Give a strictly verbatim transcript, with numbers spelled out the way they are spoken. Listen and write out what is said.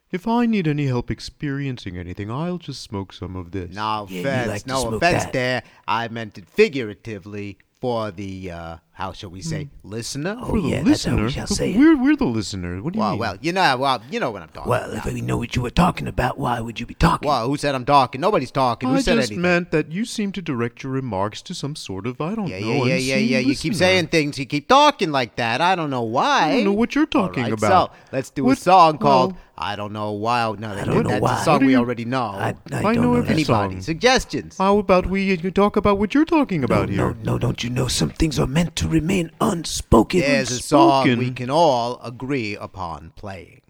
If I need any help experiencing anything, I'll just smoke some of this. No Yeah, you offense, like to no smoke offense that. there. I meant it figuratively for the, uh, how shall we say, listener? Oh, For the yeah, that's how we listener? shall say it. We're, we're the listener. What do you Well, mean? well, you know, well, you know what I'm talking Well, about. if we know what you were talking about, why would you be talking? Well, who said I'm talking? Nobody's talking. Who I said just anything? meant that you seem to direct your remarks to some sort of, I don't Yeah, know, yeah, yeah, yeah, unseen yeah. You keep listener. saying things. You keep talking like that. I don't know why. I don't know what you're talking All right, about. So let's do What- a song called well- "I Don't Know Why." No, that, don't know that's why. a song What do we you- already know. I, I, I don't know know every that. Anybody? song. Suggestions? How about we talk about what you're talking about no, here? no, no, don't you know some things are meant to remain unspoken? There's a song unspoken. we can all agree upon playing.